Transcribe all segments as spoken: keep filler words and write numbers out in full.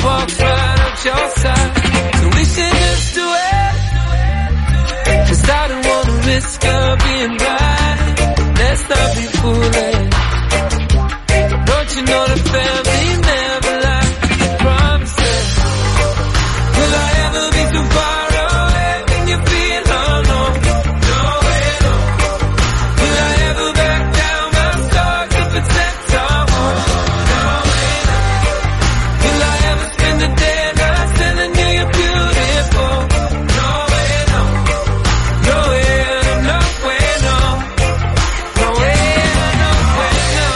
walk right up your side. So we should just do it, 'cause I don't wanna risk her being right. Let's not be foolish. Don't you know the family never lies? Promises. Will I ever be too far away when you feel alone? No way, no. Will I ever back down my stars to protect our home? No way, no. Will I ever spend the day night telling you you're beautiful? No way, no. No way, no way, no. No way, no way, no.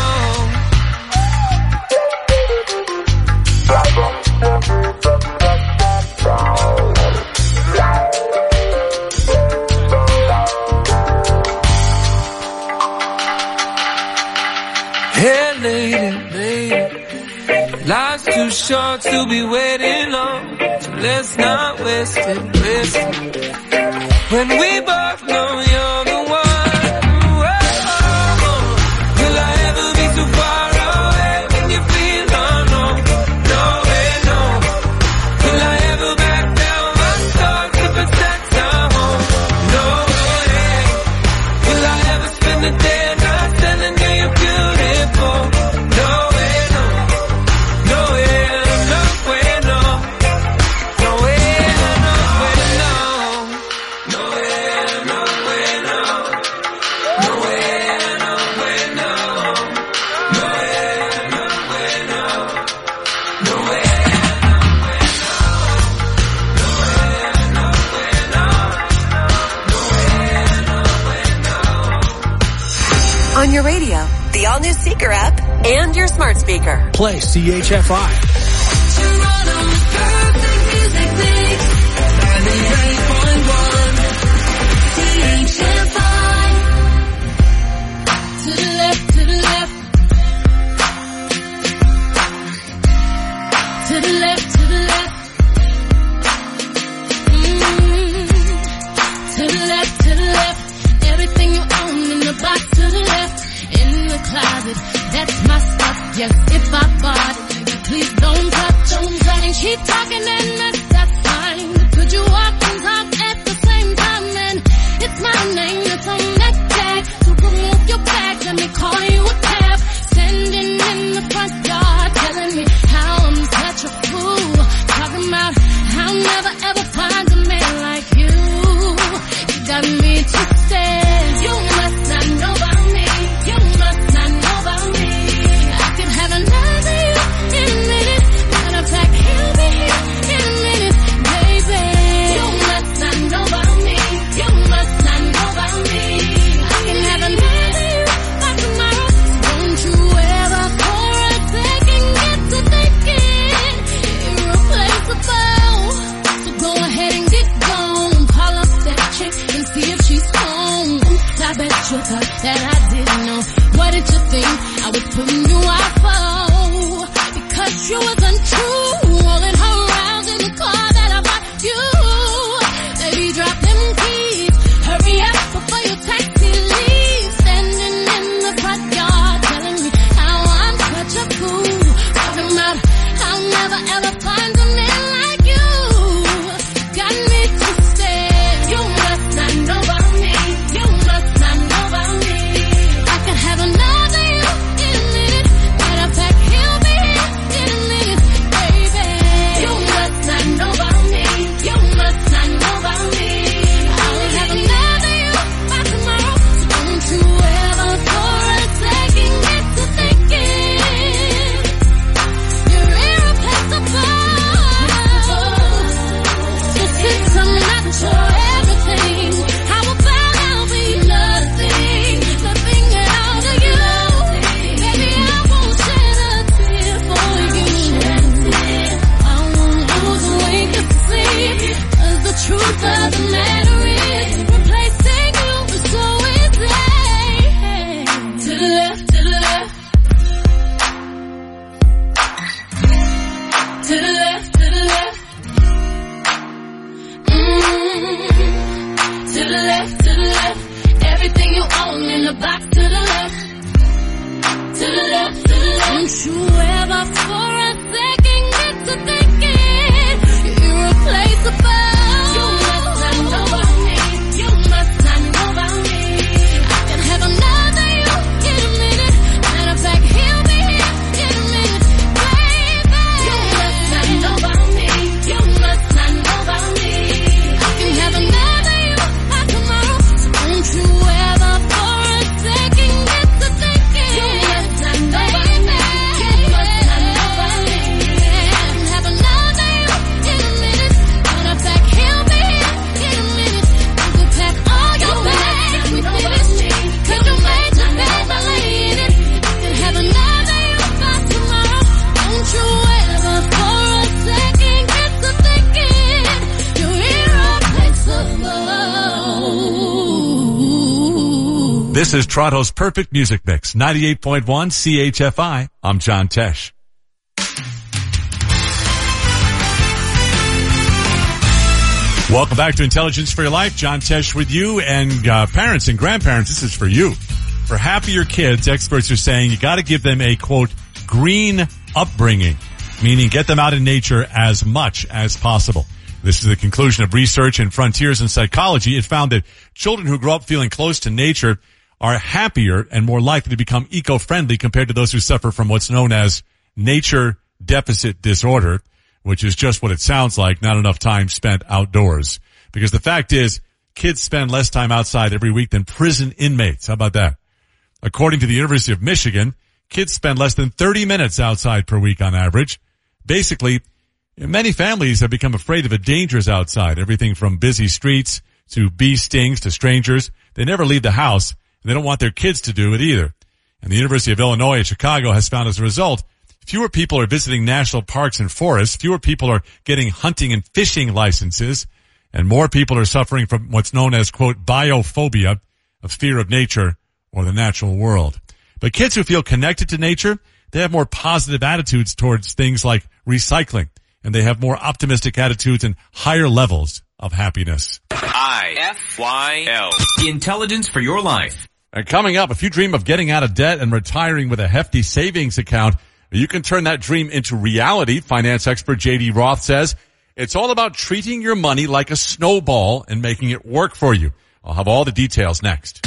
Hey lady, lady, life's too short to be waiting on, so let's not waste it, waste it. When we both know you're the one. Whoa. Will I ever be too far away when you feel alone? No way, no. Will I ever back down my stars to protect our home? No way. Will I ever spend the day night telling you you're beautiful? No way, no. No way, no way, no. No way, no way, no. No way, no way, no. No way, no way, no. No way, no way, no. No way, no way, no. On your radio, the all-new Seeker app, and your smart speaker. Play C H F I. Toronto's perfect music mix. ninety-eight point one C H F I. To the left, to the left. To the left, to the left. Mm. To the left, to the left. Everything you own in the box to the left. In the closet, that's my stuff. Yes, if I bought it, please don't touch. Don't touch. And keep talking and mess, that's fine. Could you walk and talk at the same time? And it's my name that's on that tag. So remove your bag, let me call you a cab. Standing in the front yard, telling me how I'm such a fool. Talking about how I'll never ever find a man like you. You got me twisted. You must not know about me. You must not know about me. I could have another you in a minute. Matter of fact, he'll be here in a minute, baby. You must not know about me. You must not know about This is Toronto's Perfect Music Mix, ninety-eight point one C H F I. I'm John Tesh. Welcome back to Intelligence for Your Life. John Tesh with you, and uh, parents and grandparents, this is for you. For happier kids, experts are saying you got to give them a, quote, green upbringing, meaning get them out in nature as much as possible. This is the conclusion of research in Frontiers in Psychology. It found that children who grow up feeling close to nature are happier and more likely to become eco-friendly compared to those who suffer from what's known as nature deficit disorder, which is just what it sounds like, not enough time spent outdoors. Because the fact is, kids spend less time outside every week than prison inmates. How about that? According to the University of Michigan, kids spend less than thirty minutes outside per week on average. Basically, many families have become afraid of the dangers outside, everything from busy streets to bee stings to strangers. They never leave the house, and they don't want their kids to do it either. And the University of Illinois at Chicago has found as a result, fewer people are visiting national parks and forests, fewer people are getting hunting and fishing licenses, and more people are suffering from what's known as, quote, biophobia, a fear of nature or the natural world. But kids who feel connected to nature, they have more positive attitudes towards things like recycling, and they have more optimistic attitudes and higher levels of happiness. I F Y L. Intelligence for Your Life. And coming up, if you dream of getting out of debt and retiring with a hefty savings account, you can turn that dream into reality. Finance expert J D Roth says it's all about treating your money like a snowball and making it work for you. I'll have all the details next.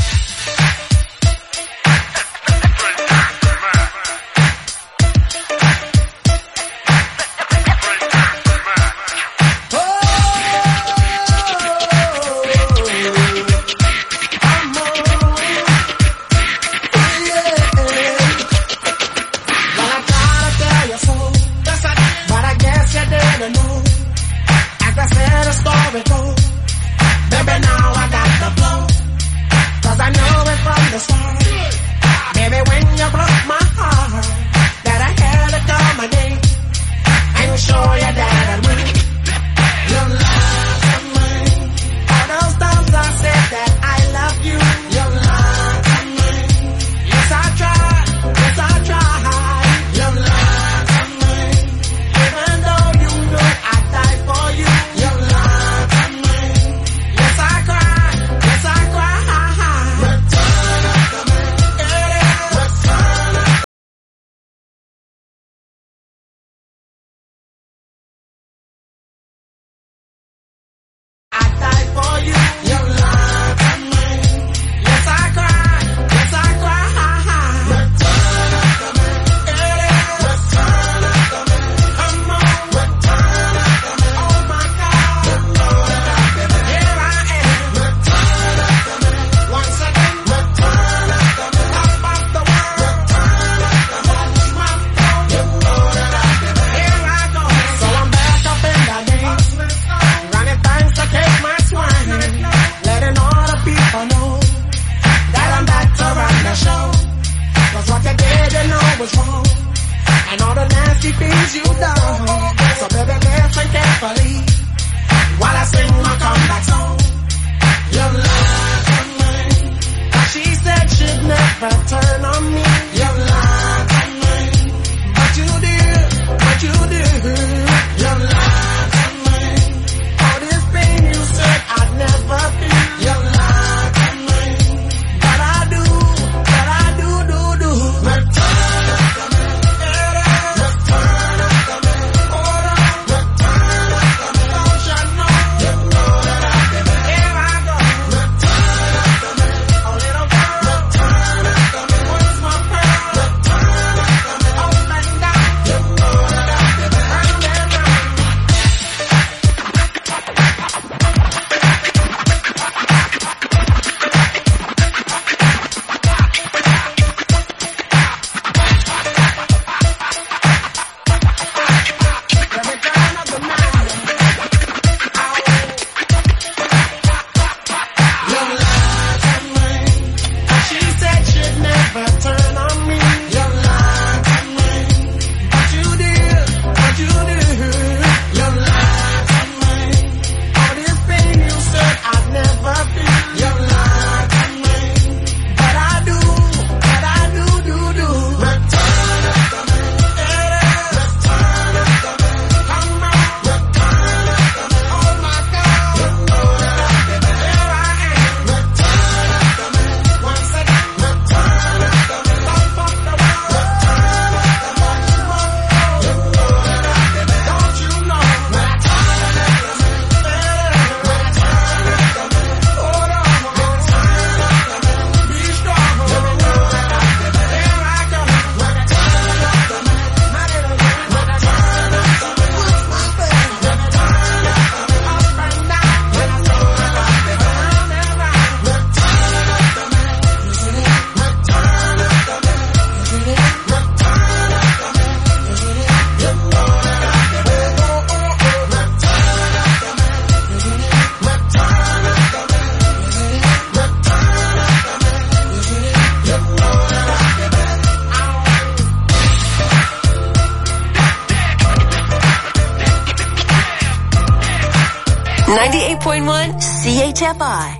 ninety-eight point one C H F I.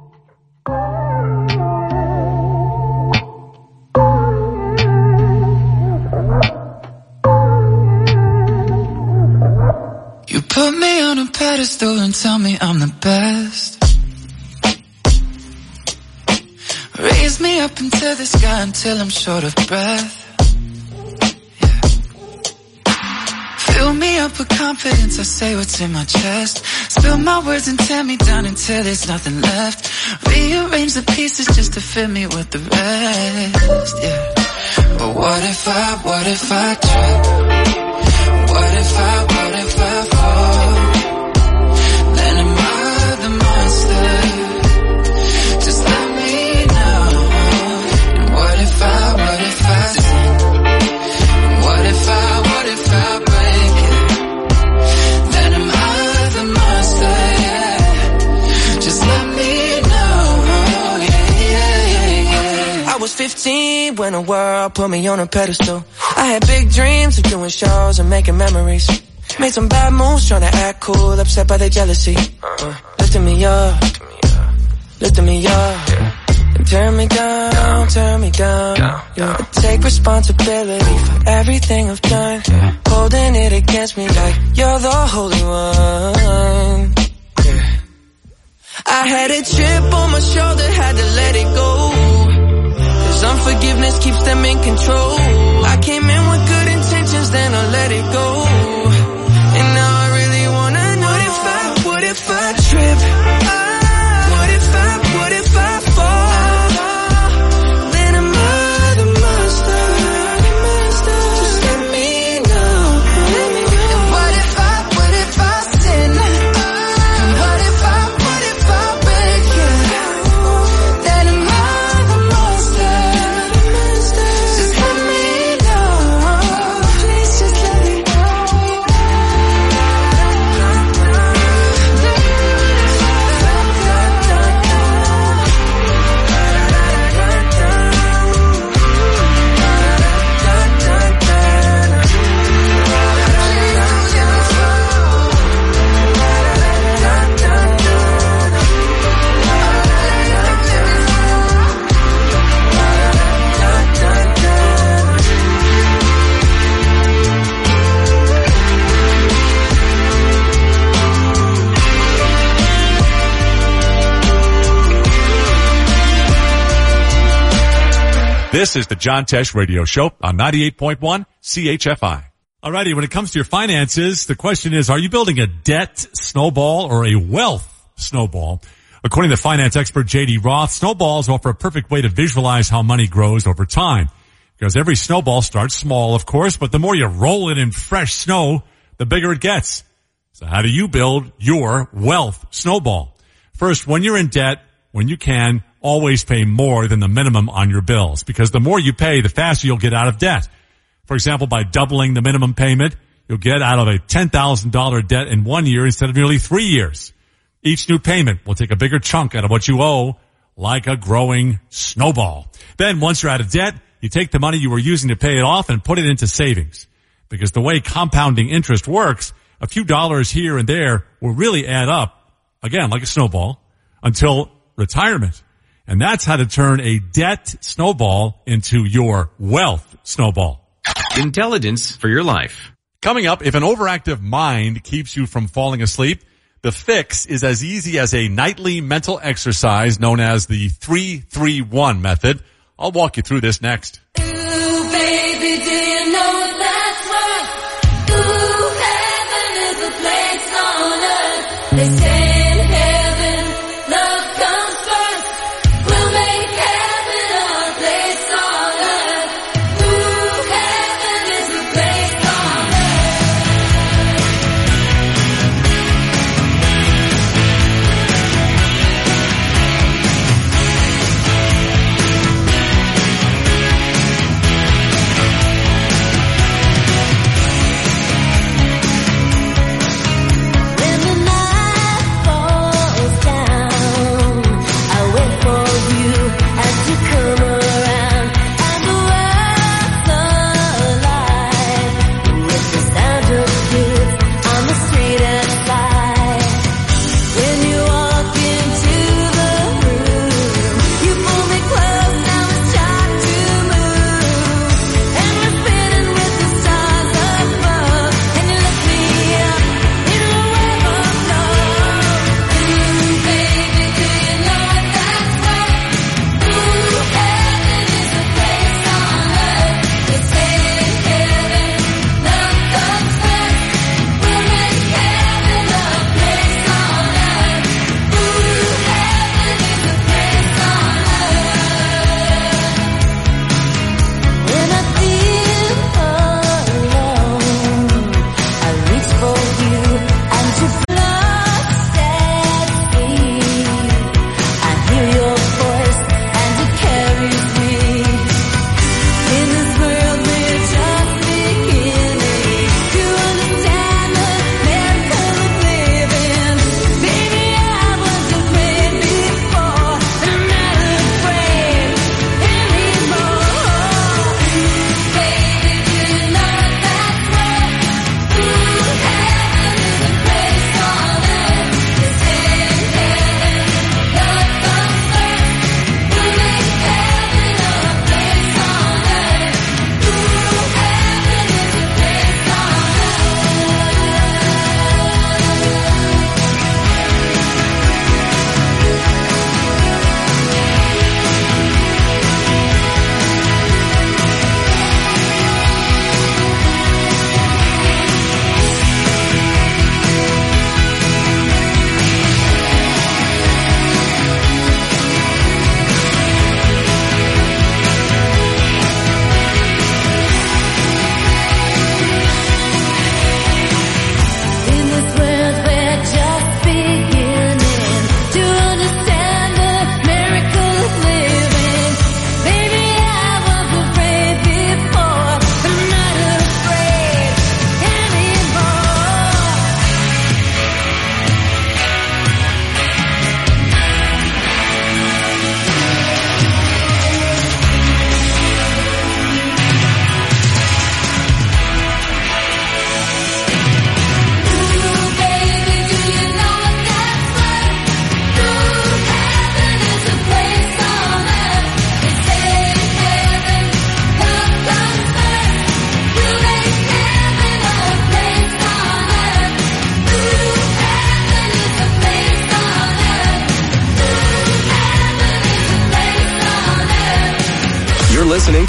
You put me on a pedestal and tell me I'm the best. Raise me up into the sky until I'm short of breath. Yeah. Fill me up with confidence, I say what's in my chest. Spill my words and tear me down until there's nothing left. Rearrange the pieces just to fill me with the rest. Yeah. But what if I, what if I trip? What if I, what if I fall? Then am I the monster? Just let me know. And what if I, what if I sin? What if I, what if I break it? Then am I the monster? Yeah. Just let me know. Yeah, yeah, yeah, yeah. I was fifteen when the world put me on a pedestal. I had big dreams of doing shows and making memories. Made some bad moves trying to act cool, upset by their jealousy. Uh, lifting me up, lifting me up, and turn me down, turn me down. Yeah. I take responsibility for everything I've done, holding it against me like you're the holy one. Yeah. I had a chip on my shoulder, had to let it go. Cause unforgiveness keeps them in control. I came in with good intentions, then I let it go. And now I really wanna know, what if I, what if I trip? What if I, what if I fall? Then am I the monster? Just let me know. And what if I, what if I sin? And what if I, what if I break it? Then am I the monster? Just let me know. Please just let me know. This is the John Tesh Radio Show on ninety-eight point one C H F I. Alrighty, when it comes to your finances, the question is, are you building a debt snowball or a wealth snowball? According to finance expert J D Roth, snowballs offer a perfect way to visualize how money grows over time. Because every snowball starts small, of course, but the more you roll it in fresh snow, the bigger it gets. So how do you build your wealth snowball? First, when you're in debt, when you can, always pay more than the minimum on your bills, because the more you pay, the faster you'll get out of debt. For example, by doubling the minimum payment, you'll get out of a ten thousand dollars debt in one year instead of nearly three years. Each new payment will take a bigger chunk out of what you owe, like a growing snowball. Then once you're out of debt, you take the money you were using to pay it off and put it into savings. Because the way compounding interest works, a few dollars here and there will really add up, again, like a snowball, until retirement. And that's how to turn a debt snowball into your wealth snowball. Intelligence for your life. Coming up, if an overactive mind keeps you from falling asleep, the fix is as easy as a nightly mental exercise known as the three three one method. I'll walk you through this next. Ooh, baby, do you know that's right? Ooh, heaven is a place on earth. They say in heaven, love comes first. We'll make heaven our place on earth. Ooh, heaven is a place on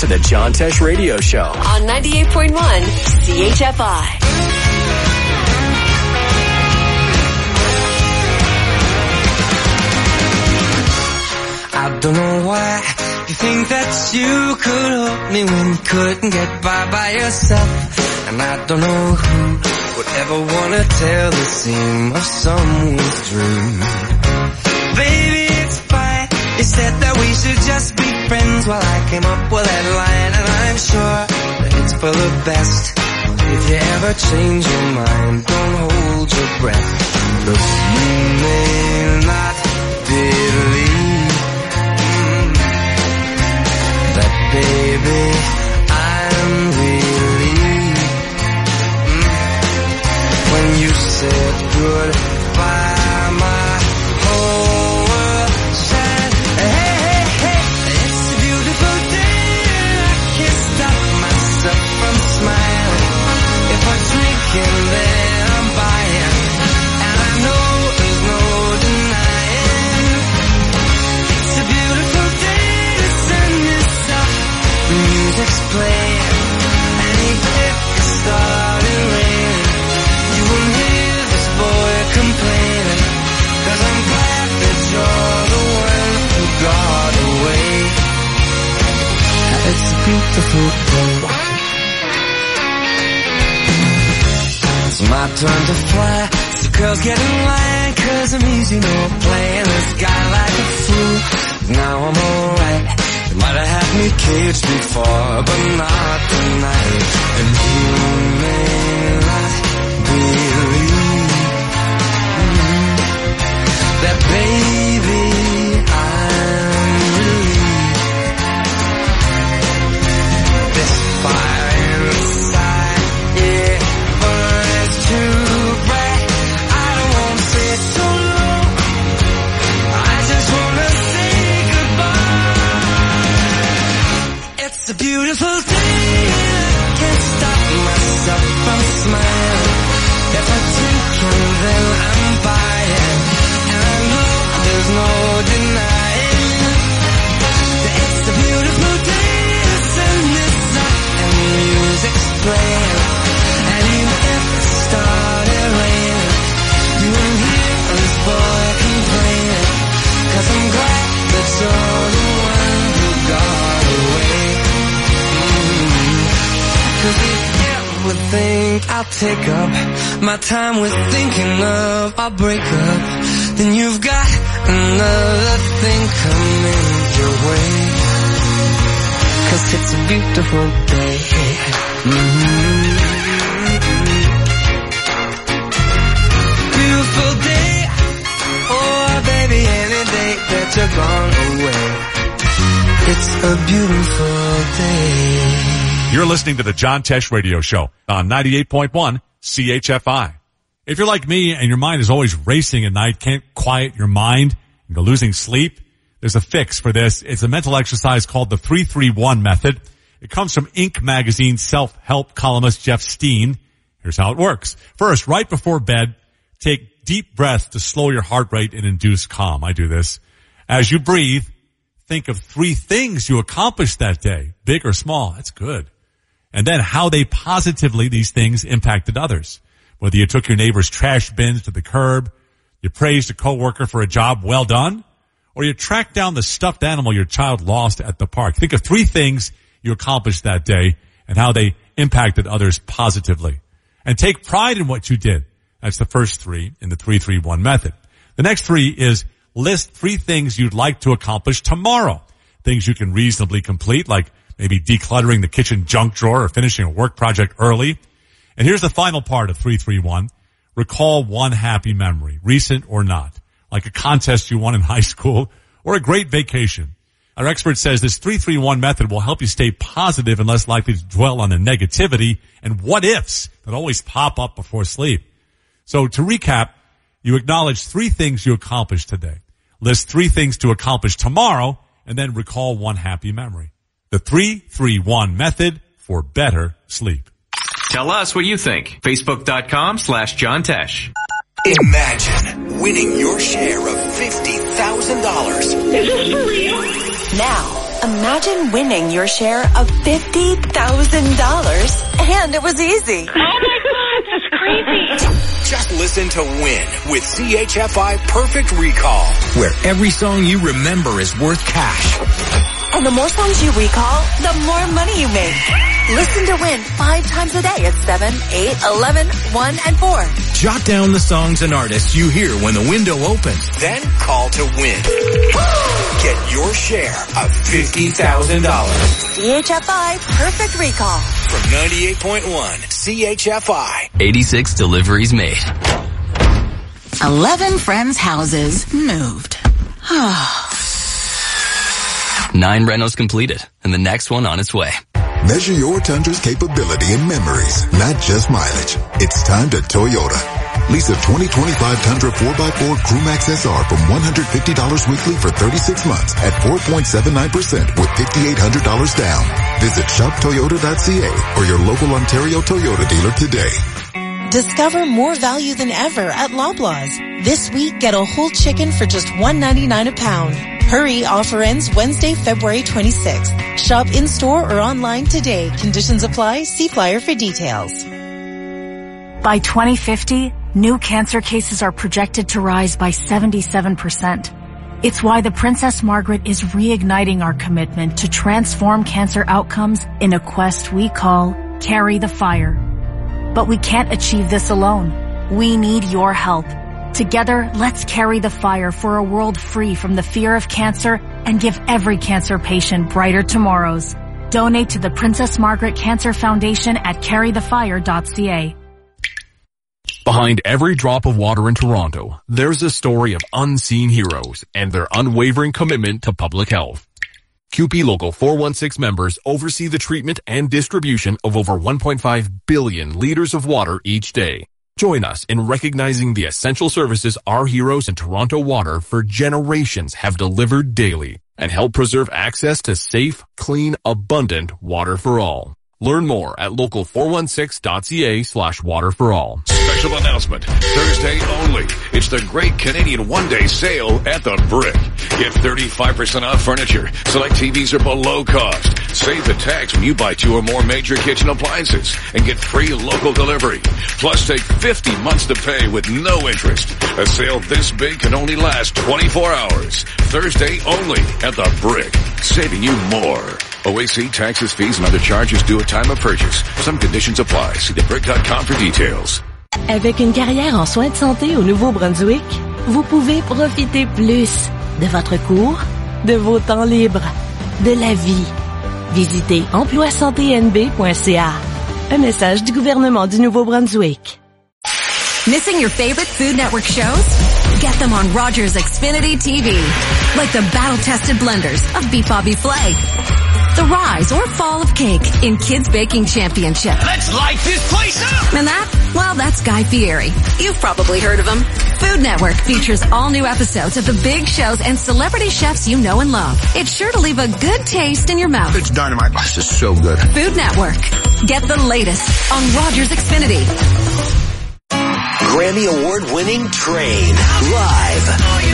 to the John Tesh Radio Show on ninety-eight point one C H F I. I don't know why you think that you could help me when you couldn't get by by yourself. And I don't know who would ever want to tell the seam of someone's dream. Baby, it's fine. You said that we should just be friends while I came up with that line. And I'm sure that it's for the best. If you ever change your mind, don't hold your breath. 'Cause you may not believe that, baby, I'm relieved. Mm. When you said goodbye, my whole world shined. Hey, hey, hey, it's a beautiful day. I can't stop myself from smiling. If I drink and then I'm buying, and I know there's no denying. It's a beautiful day. The sun is up, the music's playing, and even if it started raining, you won't hear this boy complaining. 'Cause I'm glad that you're the one who got away. It's a beautiful day. It's my turn to fly. The girls get in line 'cause I'm easy, no playing this guy like a fool. Now I'm alright. You might have had me caged before, but not tonight. And you may not believe mm, that, baby, I'm relieved. This fire inside, yeah, burns too bright. I don't want to stay so long. I just want to say goodbye. It's a beautiful day. I can't stop myself from smiling. If I drink and then I'm buying, and I know there's no denying that it's a beautiful day. The sun is up and the music's playing, and even if it started raining, you won't hear this boy complaining. 'Cause I'm glad that you're the one who got away. Mm-hmm. 'Cause if you ever think I'll take up my time with thinking of our breakup, then you've got another thing coming your way. 'Cause it's a beautiful day. Mm-hmm. Beautiful day. Oh, baby, any day that you're gone away. It's a beautiful day. You're listening to the John Tesh Radio Show on ninety-eight point one C H F I. If you're like me and your mind is always racing at night, can't quiet your mind, and you're losing sleep, there's a fix for this. It's a mental exercise called the three three one method. It comes from Inc magazine self-help columnist Jeff Steen. Here's how it works. First, right before bed, take deep breaths to slow your heart rate and induce calm. I do this. As you breathe, think of three things you accomplished that day, big or small. That's good. And then how they positively, these things, impacted others. Whether you took your neighbor's trash bins to the curb, you praised a coworker for a job well done, or you tracked down the stuffed animal your child lost at the park. Think of three things you accomplished that day and how they impacted others positively. And take pride in what you did. That's the first three in the three three one method. The next three is list three things you'd like to accomplish tomorrow. Things you can reasonably complete, like maybe decluttering the kitchen junk drawer or finishing a work project early. And here's the final part of three three one. Recall one happy memory, recent or not, like a contest you won in high school or a great vacation. Our expert says this three three one method will help you stay positive and less likely to dwell on the negativity and what-ifs that always pop up before sleep. So to recap, you acknowledge three things you accomplished today. List three things to accomplish tomorrow, and then recall one happy memory. The three three one method for better sleep. Tell us what you think. Facebook.com slash John Tesh. Imagine winning your share of fifty thousand dollars. Now, Imagine winning your share of fifty thousand dollars. And it was easy. Oh my God, that's crazy. Just listen to Win with C H F I Perfect Recall, where every song you remember is worth cash. And the more songs you recall, the more money you make. Listen to Win five times a day at seven, eight, eleven, one, and four. Jot down the songs and artists you hear when the window opens. Then call to Win. Get your share of fifty thousand dollars. C H F I Perfect Recall. From ninety-eight point one C H F I. eighty-six deliveries made. Eleven friends' houses moved. Nine renos completed, and the next one on its way. Measure your Tundra's capability and memories, not just mileage. It's time to Toyota. Lease a twenty twenty-five Tundra four by four Crewmax S R from one hundred fifty dollars weekly for thirty-six months at four point seven nine percent with five thousand eight hundred dollars down. Visit shop toyota dot c a or your local Ontario Toyota dealer today. Discover more value than ever at Loblaws. This week, get a whole chicken for just one ninety-nine a pound. Hurry, offer ends Wednesday, February twenty-sixth. Shop in-store or online today. Conditions apply. See flyer for details. By twenty fifty, new cancer cases are projected to rise by seventy-seven percent. It's why the Princess Margaret is reigniting our commitment to transform cancer outcomes in a quest we call Carry the Fire. But we can't achieve this alone. We need your help. Together, let's carry the fire for a world free from the fear of cancer and give every cancer patient brighter tomorrows. Donate to the Princess Margaret Cancer Foundation at carry the fire dot c a. Behind every drop of water in Toronto, there's a story of unseen heroes and their unwavering commitment to public health. C U P E Local four one six members oversee the treatment and distribution of over one point five billion liters of water each day. Join us in recognizing the essential services our heroes in Toronto Water for generations have delivered daily and help preserve access to safe, clean, abundant water for all. Learn more at local four one six dot c a slash water for all. Special announcement. Thursday only. It's the Great Canadian One-Day Sale at the Brick. Get thirty-five percent off furniture. Select T Vs are below cost. Save the tax when you buy two or more major kitchen appliances and get free local delivery. Plus take fifty months to pay with no interest. A sale this big can only last twenty-four hours. Thursday only at the Brick. Saving you more. O A C, taxes, fees, and other charges due at time of purchase. Some conditions apply. See the brick dot com for details. Avec une carrière en soins de santé au Nouveau-Brunswick, vous pouvez profiter plus de votre cours, de vos temps libres, de la vie. Visitez emploi santé n b point c a. Un message du gouvernement du Nouveau-Brunswick. Missing your favorite Food Network shows? Get them on Rogers Xfinity T V. Like the battle-tested blenders of Beef Bobby Flay. The rise or fall of cake in Kids Baking Championship. Let's light this place up! And that? Well, that's Guy Fieri. You've probably heard of him. Food Network features all new episodes of the big shows and celebrity chefs you know and love. It's sure to leave a good taste in your mouth. It's dynamite. This is so good. Food Network. Get the latest on Rogers Xfinity. Grammy Award-winning Train. Live.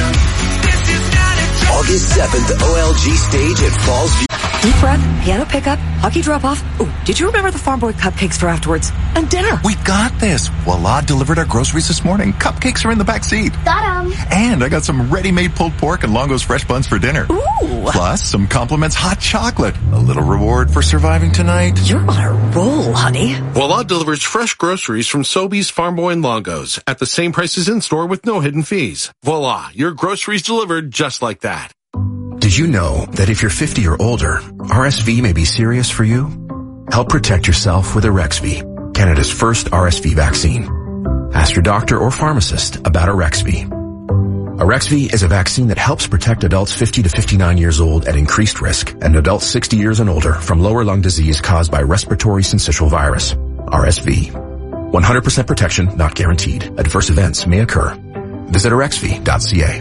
August seventh, O L G stage at Falls View. Deep breath, piano pickup, hockey drop-off. Ooh, did you remember the Farm Boy cupcakes for afterwards? And dinner. We got this. Voila delivered our groceries this morning. Cupcakes are in the back seat. Got 'em. And I got some ready-made pulled pork and Longo's fresh buns for dinner. Ooh. Plus some compliments hot chocolate. A little reward for surviving tonight. You're on a roll, honey. Voila delivers fresh groceries from Sobeys, Farm Boy, and Longo's at the same prices in-store with no hidden fees. Voila, your groceries delivered just like that. Did you know that if you're fifty or older, R S V may be serious for you? Help protect yourself with Arexvy, Canada's first R S V vaccine. Ask your doctor or pharmacist about Arexvy. Arexvy is a vaccine that helps protect adults fifty to fifty-nine years old at increased risk and adults sixty years and older from lower lung disease caused by respiratory syncytial virus, R S V. one hundred percent protection not guaranteed. Adverse events may occur. Visit arexvy dot c a.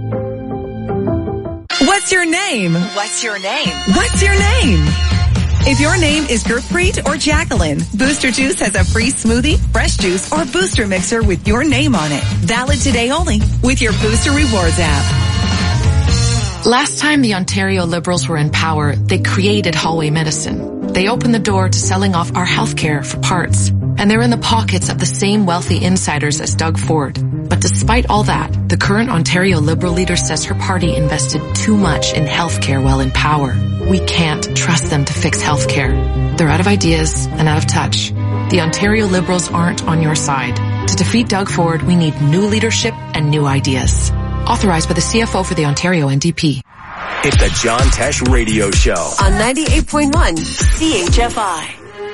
What's your name? What's your name? What's your name? If your name is Gurpreet or Jacqueline, Booster Juice has a free smoothie, fresh juice, or booster mixer with your name on it. Valid today only with your Booster Rewards app. Last time the Ontario Liberals were in power, they created hallway medicine. They opened the door to selling off our healthcare for parts. And they're in the pockets of the same wealthy insiders as Doug Ford. But despite all that, the current Ontario Liberal leader says her party invested too much in healthcare while in power. We can't trust them to fix healthcare. They're out of ideas and out of touch. The Ontario Liberals aren't on your side. To defeat Doug Ford, we need new leadership and new ideas. Authorized by the C F O for the Ontario N D P. It's the John Tesh Radio Show on ninety-eight point one C H F I.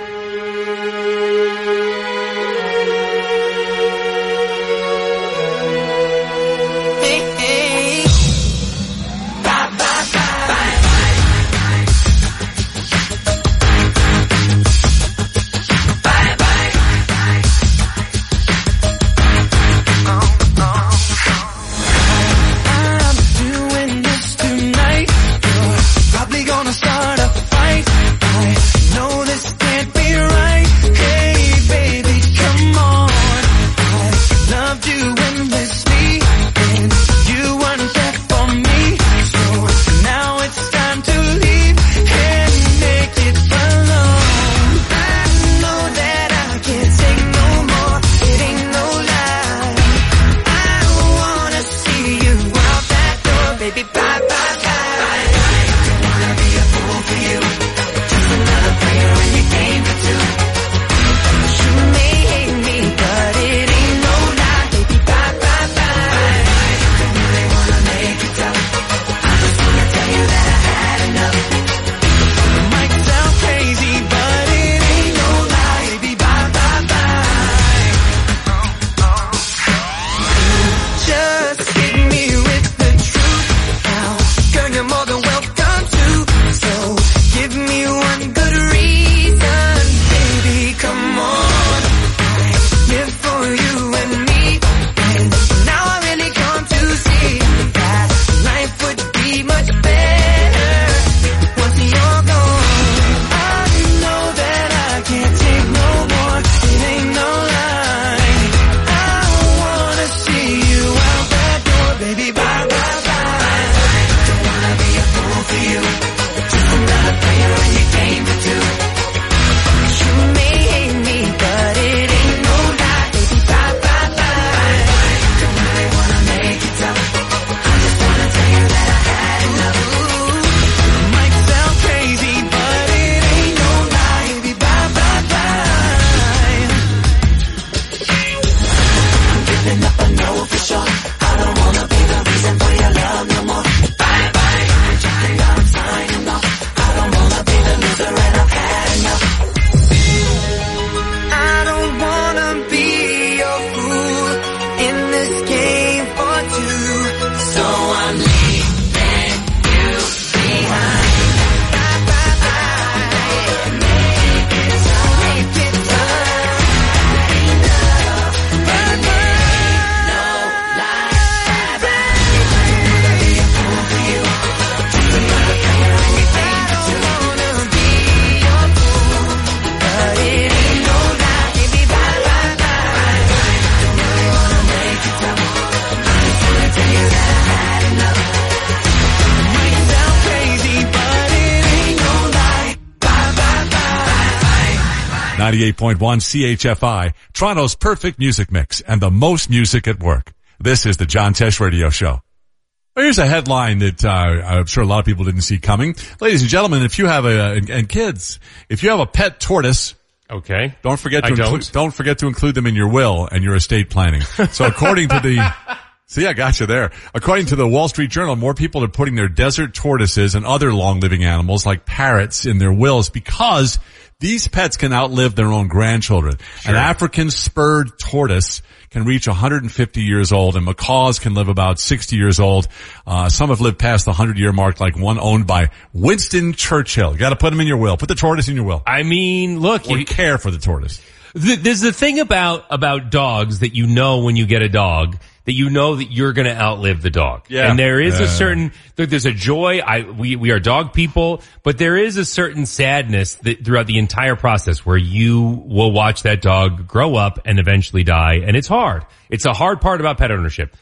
ninety-eight point one C H F I, Toronto's perfect music mix and the most music at work. This is the John Tesh Radio Show. Well, here's a headline that uh, I'm sure a lot of people didn't see coming. Ladies and gentlemen, if you have a, and, and kids, if you have a pet tortoise, okay, don't forget to I include, don't. don't forget to include them in your will and your estate planning. So according to the, see, I got you there. According to the Wall Street Journal, more people are putting their desert tortoises and other long-living animals like parrots in their wills because these pets can outlive their own grandchildren. Sure. An African spurred tortoise can reach one hundred fifty years old, and macaws can live about sixty years old. Uh, some have lived past the one hundred year mark, like one owned by Winston Churchill. You gotta put him in your will. Put the tortoise in your will. I mean, look. Or you care for the tortoise. The, there's the thing about, about dogs that you know when you get a dog, that you know that you're gonna outlive the dog. Yeah. And there is uh, a certain, there's a joy, I, we, we are dog people, but there is a certain sadness that throughout the entire process where you will watch that dog grow up and eventually die, and it's hard. It's a hard part about pet ownership.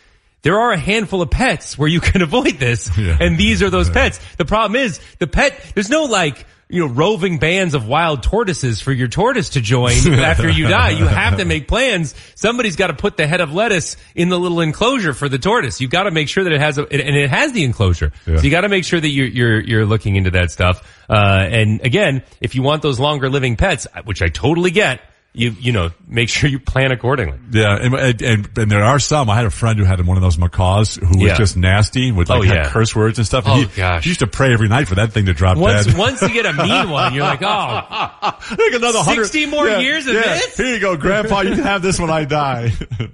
There are a handful of pets where you can avoid this, yeah. and these are those yeah. pets. The problem is, the pet, there's no like, you know, roving bands of wild tortoises for your tortoise to join after you die. You have to make plans. Somebody's got to put the head of lettuce in the little enclosure for the tortoise. You've got to make sure that it has a, and it has the enclosure. Yeah. So you got to make sure that you're, you're, you're looking into that stuff. Uh, and again, if you want those longer living pets, which I totally get, You, you know, make sure you plan accordingly. Yeah, and, and, and there are some. I had a friend who had one of those macaws who was yeah. just nasty with like oh, yeah. curse words and stuff. And oh, he, gosh. he used to pray every night for that thing to drop once, dead. Once you get a mean one, you're like, oh, like another sixty more yeah, years of yeah. this? Here you go, Grandpa. You can have this when I die.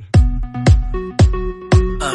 uh,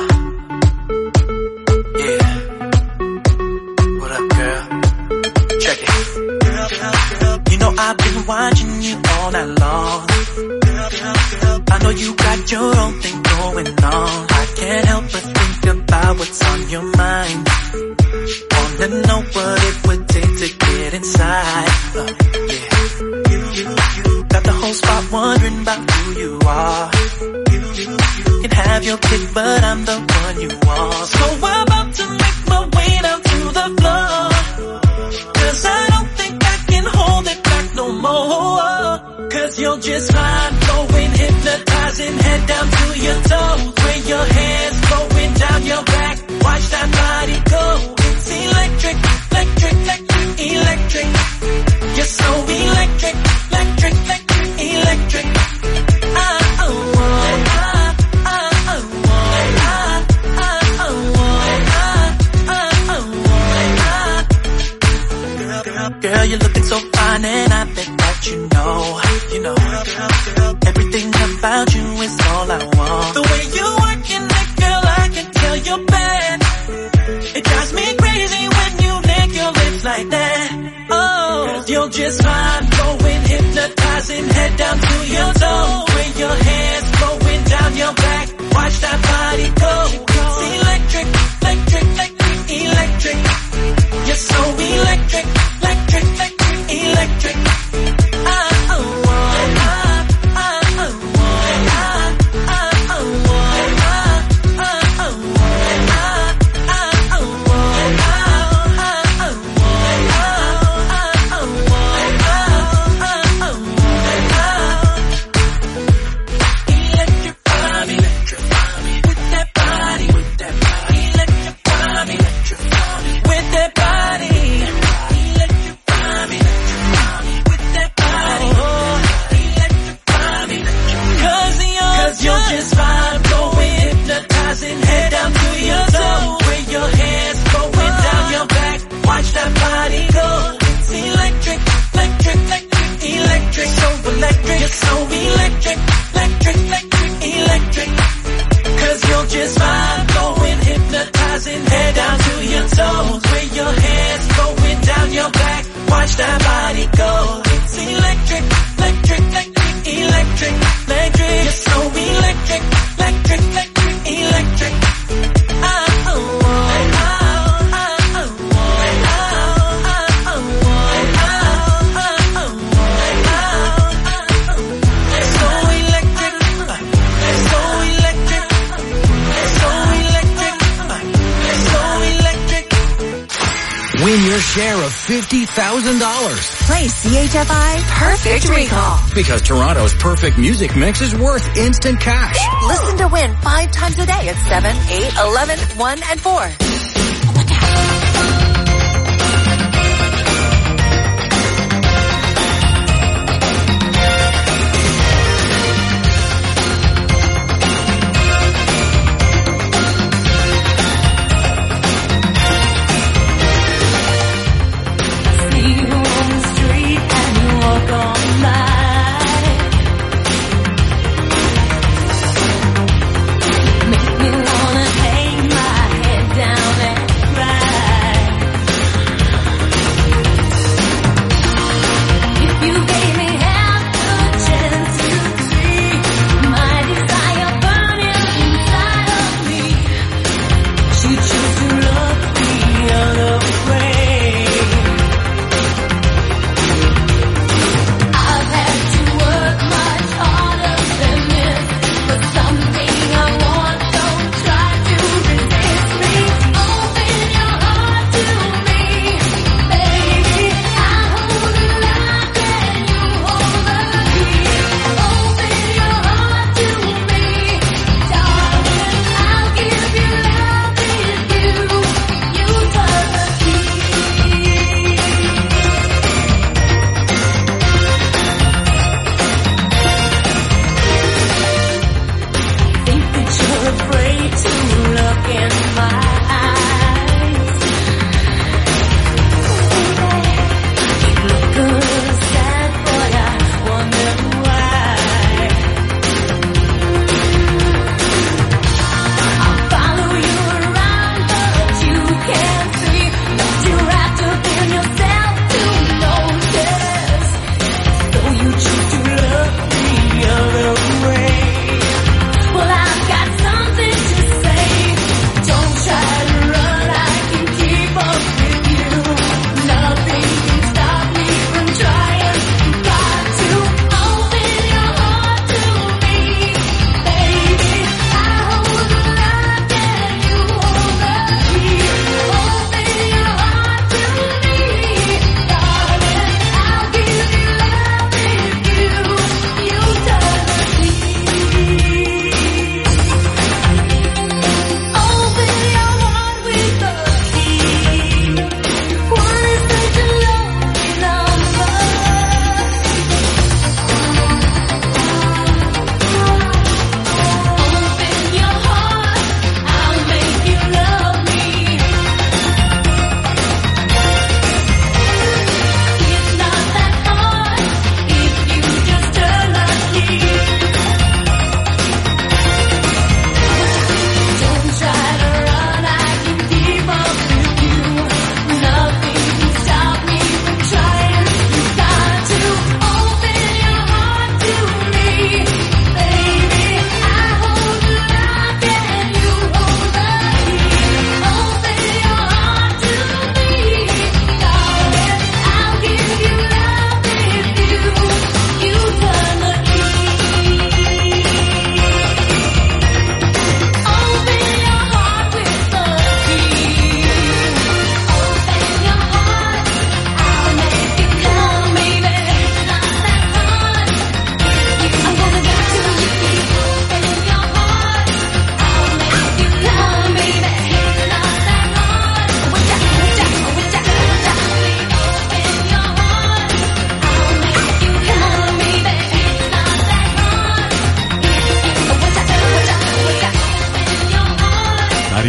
yeah. What up, girl? Check it. You know I've been watching you all night long. I know you got your own thing going on. I can't help but think about what's on your mind. Wanna know what it would take to get inside. Uh, yeah. You, you, you got the whole spot wondering about who you are. You, you, you can have your pick, but I'm the one you want. So I'm about to make my way down to the floor. Cause I don't think I can hold it back no more. Cause you're just fine, going hypnotizing, head down to your toes. With your hands flowing down your back, watch that body go. It's electric, electric, electric, electric. You're so electric, electric, electric, electric. I, oh, oh, I, I, oh, oh, I, I, oh, oh, I, I, oh, oh, I. Girl, girl, girl, you're looking so fine and I bet that you know, you know, everything about you is all I want. The way you working it, girl, I can tell you're bad. It drives me crazy when you lick your lips like that. Oh, cause you're just fine, going hypnotizing, head down to your toe. With your hands flowing down your back, watch that body go. It's electric, electric, electric, electric. You're so electric, electric, electric, electric. fifty thousand dollars. Play C H F I Perfect Recall. Because Toronto's perfect music mix is worth instant cash. Listen to win five times a day at seven, eight, eleven, one, and four. Make me wanna hang my head down.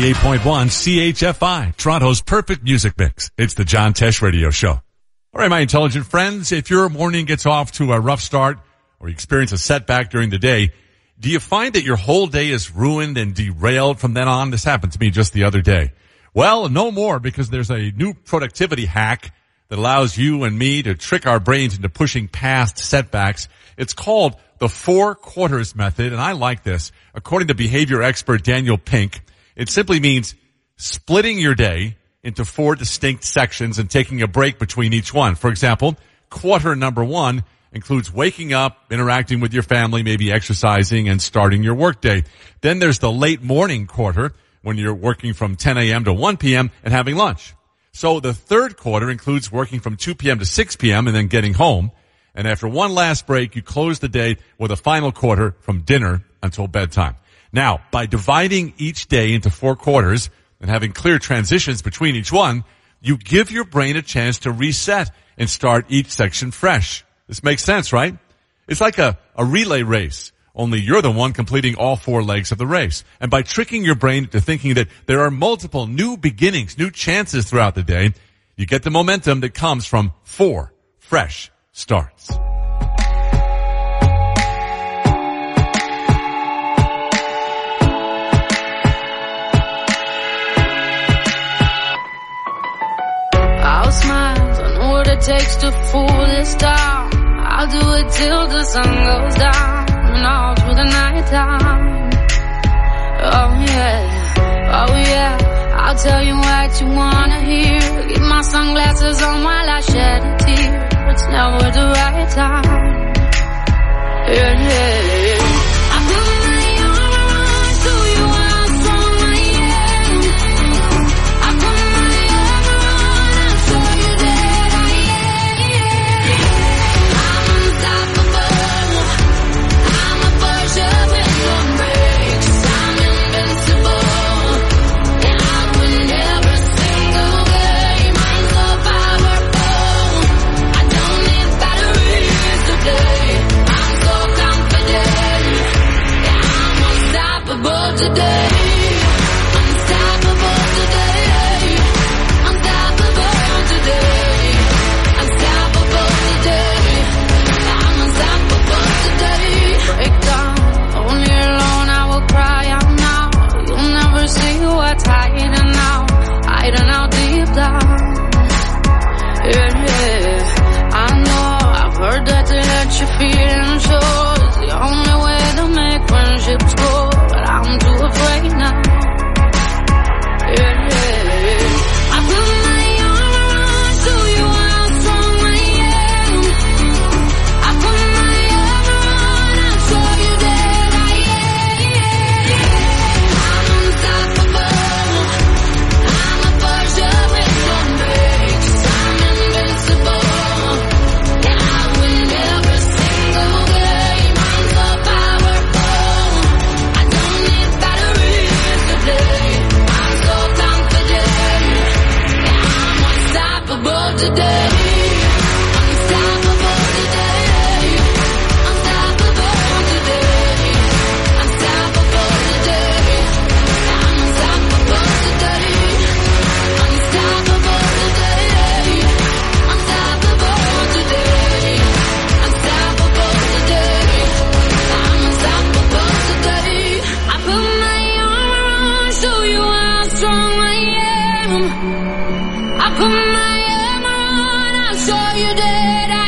ninety-eight point one C H F I, Toronto's perfect music mix. It's the John Tesh Radio Show. All right, my intelligent friends, if your morning gets off to a rough start or you experience a setback during the day, do you find that your whole day is ruined and derailed from then on? This happened to me just the other day. Well, no more, because there's a new productivity hack that allows you and me to trick our brains into pushing past setbacks. It's called the four quarters method, and I like this. According to behavior expert Daniel Pink, it simply means splitting your day into four distinct sections and taking a break between each one. For example, quarter number one includes waking up, interacting with your family, maybe exercising, and starting your workday. Then there's the late morning quarter, when you're working from ten a.m. to one p.m. and having lunch. So the third quarter includes working from two p.m. to six p.m. and then getting home. And after one last break, you close the day with a final quarter from dinner until bedtime. Now, by dividing each day into four quarters and having clear transitions between each one, you give your brain a chance to reset and start each section fresh. This makes sense, right? It's like a, a relay race, only you're the one completing all four legs of the race. And by tricking your brain into thinking that there are multiple new beginnings, new chances throughout the day, you get the momentum that comes from four fresh starts. I'll smile, I know what it takes to fool this town. I'll do it till the sun goes down and all through the night time. Oh yeah, oh yeah, I'll tell you what you wanna hear. Keep my sunglasses on while I shed a tear. It's never the right time. Yeah, yeah, yeah. I'm doing my own, so you are strong, I am. I put my arm around, I'll show you that I am. I'm unstoppable. I'm a Porsche with no brakes. I'm invincible. And I win every single game. I'm so powerful. I don't need batteries to play. I'm so confident. Yeah, I'm unstoppable today. Unstoppable today. Unstoppable today. Unstoppable today. I'm unstoppable today. Break down, only alone I will cry out now. You'll never see what's hiding now, hiding out deep down. Yeah, yeah, I know, I've heard that to let you feel and show is the only way to make friendships go, but I'm too afraid now. Yeah, yeah, yeah. I put my arm around, show you how strong I am. I put my arm around, I'll show you that I am. I'm unstoppable. I'm a Porsche with no brakes. I'm invincible. Yeah, I win every single game. I'm so powerful. I don't need batteries to play. I'm so confident. Yeah, I'm unstoppable today. Unstoppable today. Unstoppable today. Unstoppable today. I'm unstoppable today. Unstoppable today. Unstoppable today. Unstoppable today. I'm unstoppable today. I put my arm around, show you how strong I am. I put my arm around, I'll show you that I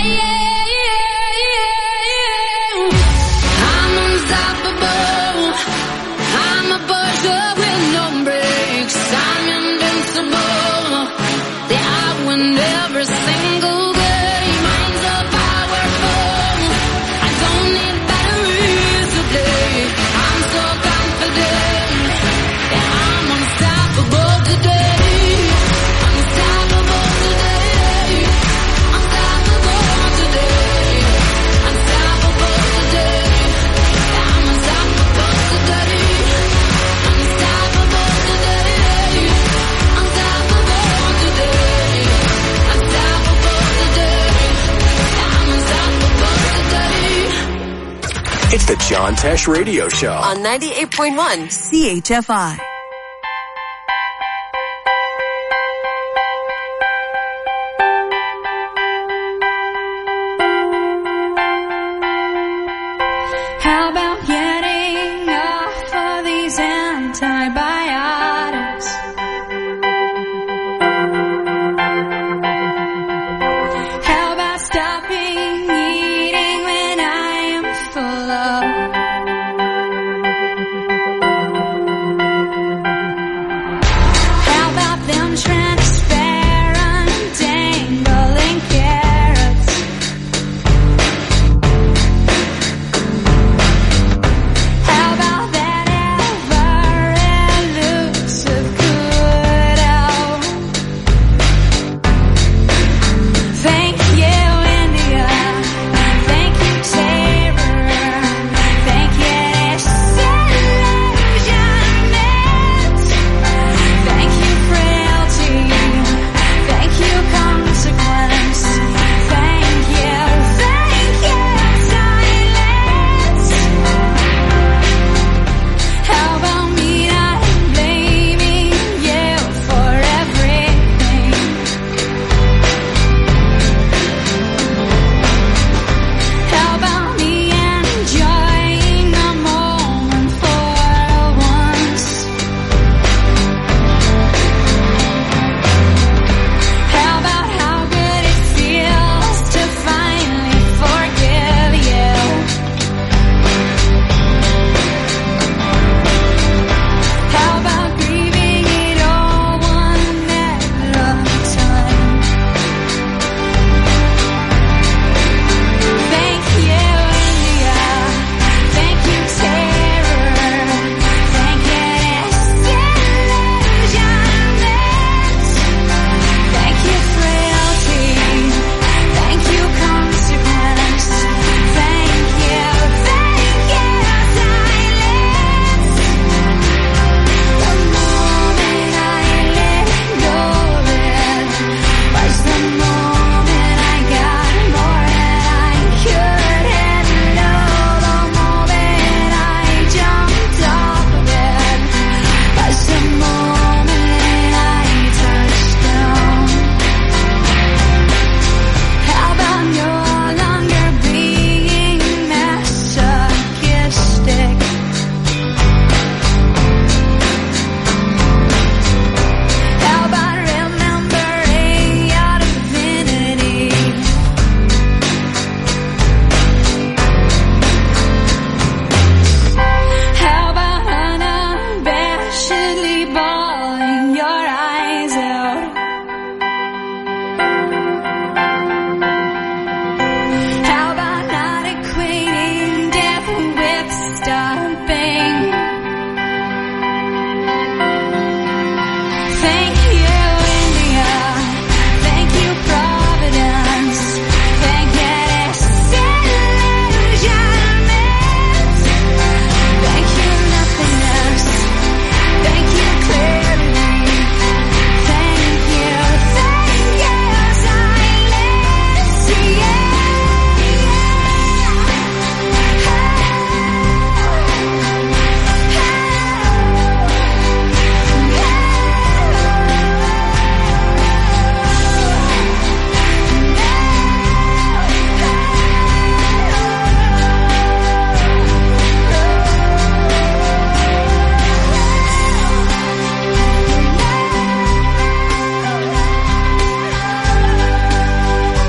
am. I'm unstoppable. I'm a Porsche with no brakes. I'm invincible. Yeah, I win every single game. I'm so powerful. I don't need batteries to play. I'm so confident. Yeah, I'm unstoppable today. Unstoppable today. Unstoppable today. Unstoppable today. Yeah, I'm unstoppable today. Unstoppable today. Unstoppable today. Unstoppable today. Yeah, I'm unstoppable today. It's the John Tesh Radio Show. On ninety-eight point one C H F I.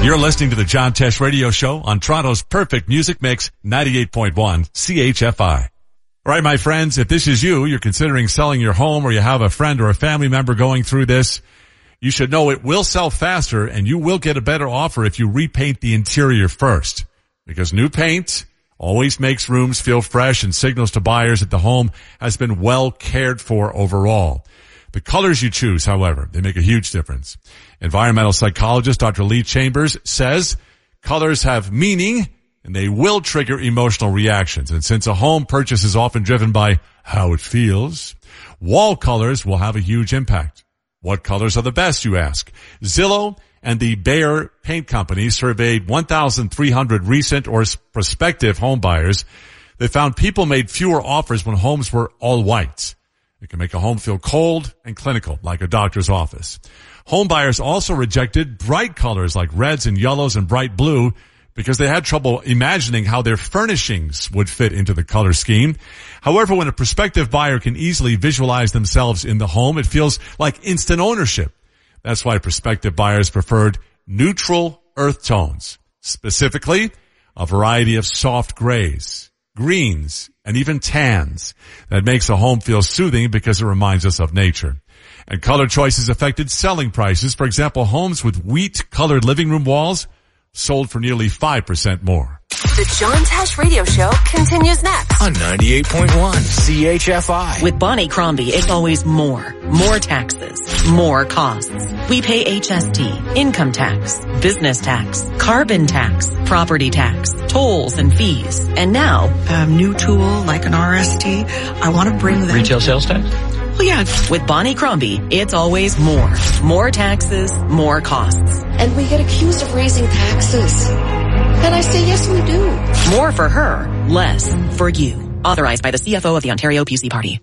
You're listening to the John Tesh Radio Show on Toronto's perfect music mix, ninety-eight point one C H F I. All right, my friends, if this is you, you're considering selling your home or you have a friend or a family member going through this, you should know it will sell faster and you will get a better offer if you repaint the interior first. Because new paint always makes rooms feel fresh and signals to buyers that the home has been well cared for overall. The colors you choose, however, they make a huge difference. Environmental psychologist Doctor Lee Chambers says colors have meaning and they will trigger emotional reactions. And since a home purchase is often driven by how it feels, wall colors will have a huge impact. What colors are the best, you ask? Zillow and the Bayer Paint Company surveyed one thousand three hundred recent or prospective home buyers. They found people made fewer offers when homes were all white. It can make a home feel cold and clinical, like a doctor's office. Home buyers also rejected bright colors like reds and yellows and bright blue because they had trouble imagining how their furnishings would fit into the color scheme. However, when a prospective buyer can easily visualize themselves in the home, it feels like instant ownership. That's why prospective buyers preferred neutral earth tones, specifically a variety of soft grays, greens, and even tans. That makes a home feel soothing because it reminds us of nature. And color choices affected selling prices. For example, homes with wheat-colored living room walls sold for nearly five percent more. The John Tesh Radio Show continues next. On ninety-eight point one C H F I. With Bonnie Crombie, it's always more. More taxes. More costs. We pay H S T, income tax, business tax, carbon tax, property tax, tolls and fees. And now, a new tool like an R S T. I want to bring the retail sales tax? Well, yeah. With Bonnie Crombie, it's always more. More taxes, more costs. And we get accused of raising taxes. And I say, yes, we do. More for her, less for you. Authorized by the C F O of the Ontario P C Party.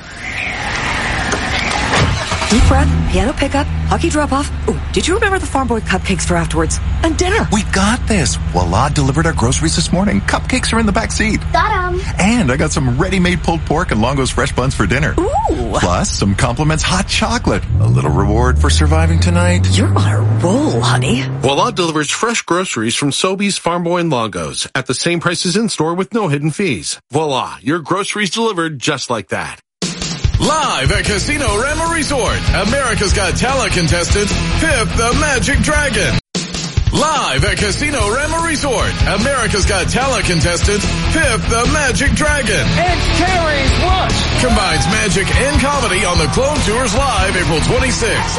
Deep breath, piano pickup, hockey drop-off. Ooh, did you remember the Farm Boy cupcakes for afterwards? And dinner. We got this. Voila delivered our groceries this morning. Cupcakes are in the back seat. Got 'em. And I got some ready-made pulled pork and Longo's fresh buns for dinner. Ooh. Plus, some compliments hot chocolate. A little reward for surviving tonight. You're on a roll, honey. Voila delivers fresh groceries from Sobeys, Farm Boy, and Longo's at the same prices in-store with no hidden fees. Voila, your groceries delivered just like that. Live at Casino Rama Resort, America's Got Talent contestant, Pip the Magic Dragon. Live at Casino Rama Resort, America's Got Talent contestant, Pip the Magic Dragon. It's Terry's Watch. Combines magic and comedy on the Clone Tours Live April twenty-sixth.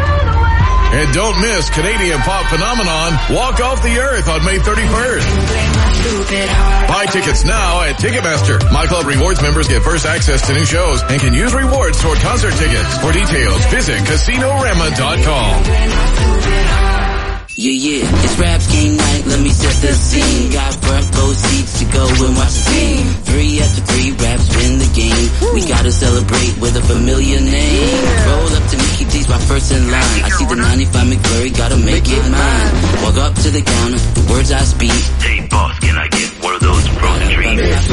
And don't miss Canadian pop phenomenon Walk Off the Earth on May thirty-first. Buy tickets now at Ticketmaster. My Club Rewards members get first access to new shows and can use rewards toward concert tickets. For details, visit casino rama dot com. Yeah, yeah, it's Raps Game Night, let me set the scene. Got front row seats to go and watch the team. Three after three, Raps win the game. We gotta celebrate with a familiar name. Roll up to Mickey D's, my first in line. I see the ninety-five McFlurry, gotta make it mine. Walk up to the counter, the words I speak. Hey boss, can I get one of those frozen treats?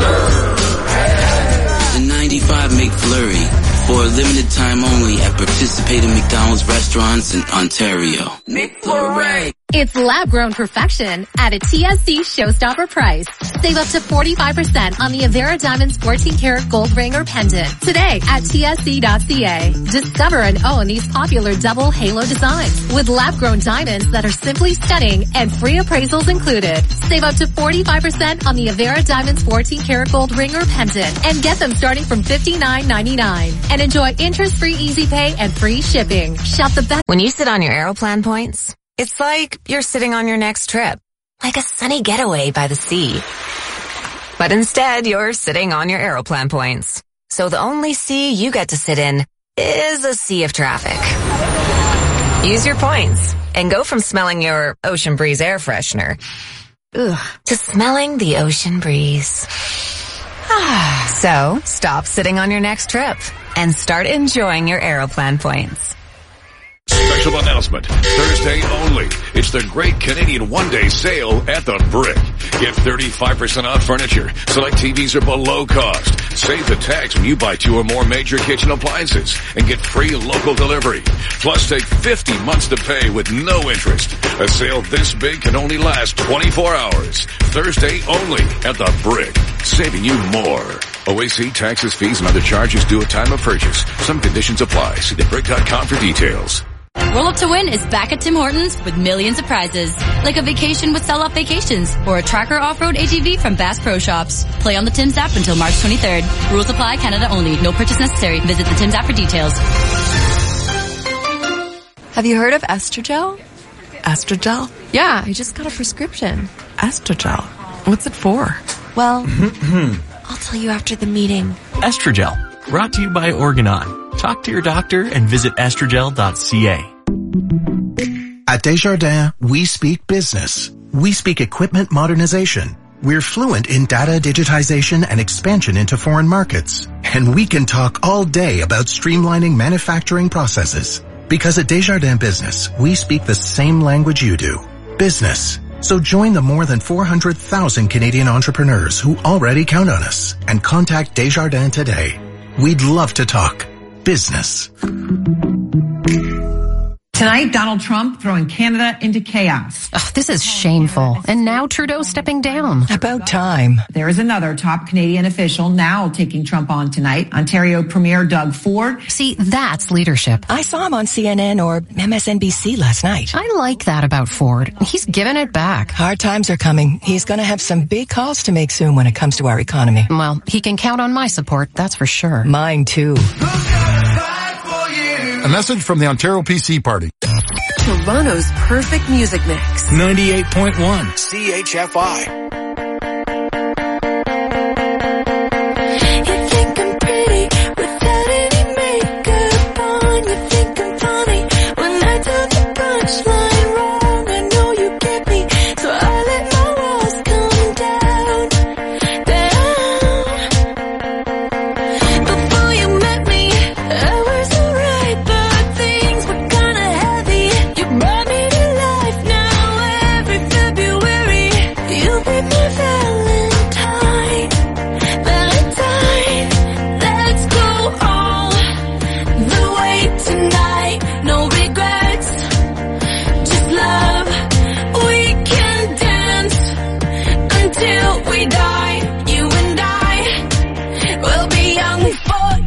The ninety-five McFlurry. For a limited time only at participating McDonald's restaurants in Ontario. McFlurry. It's lab-grown perfection at a T S C showstopper price. Save up to forty-five percent on the Avera Diamonds fourteen karat gold ring or pendant today at T S C dot C A. Discover and own these popular double halo designs with lab-grown diamonds that are simply stunning and free appraisals included. Save up to forty-five percent on the Avera Diamonds fourteen karat gold ring or pendant and get them starting from fifty-nine ninety-nine. And enjoy interest-free easy pay and free shipping. Shop the best. When you sit on your Aeroplan points, it's like you're sitting on your next trip, like a sunny getaway by the sea. But instead, you're sitting on your Aeroplan points. So the only sea you get to sit in is a sea of traffic. Use your points and go from smelling your Ocean Breeze air freshener ugh, to smelling the ocean breeze. So stop sitting on your next trip and start enjoying your Aeroplan points. Special announcement. Thursday only. It's the Great Canadian One Day Sale at the Brick. Get thirty-five percent off furniture. Select T Vs are below cost. Save the tax when you buy two or more major kitchen appliances and get free local delivery. Plus, take fifty months to pay with no interest. A sale this big can only last twenty-four hours. Thursday only at the Brick, saving you more. O A C taxes, fees, and other charges due at time of purchase. Some conditions apply. See the brick dot com for details. Roll Up to Win is back at Tim Hortons with millions of prizes, like a vacation with Sell Off Vacations or a Tracker Off-Road A T V from Bass Pro Shops. Play on the Tim's app until March twenty-third. Rules apply, Canada only. No purchase necessary. Visit the Tim's app for details. Have you heard of Estrogel? Estrogel? Yeah, I just got a prescription. Estrogel? What's it for? Well, I'll tell you after the meeting. Estrogel, brought to you by Organon. Talk to your doctor and visit estrogel dot c a. At Desjardins, we speak business. We speak equipment modernization. We're fluent in data digitization and expansion into foreign markets. And we can talk all day about streamlining manufacturing processes. Because at Desjardins Business, we speak the same language you do. Business. So join the more than four hundred thousand Canadian entrepreneurs who already count on us and contact Desjardins today. We'd love to talk business. Tonight, Donald Trump throwing Canada into chaos. Oh, this is shameful. And now Trudeau stepping down. About time. There is another top Canadian official now taking Trump on tonight. Ontario Premier Doug Ford. See, that's leadership. I saw him on C N N or M S N B C last night. I like that about Ford. He's giving it back. Hard times are coming. He's going to have some big calls to make soon when it comes to our economy. Well, he can count on my support, that's for sure. Mine too. A message from the Ontario P C Party. Toronto's perfect music mix. ninety-eight point one C H F I. Until we die, you and I will be young for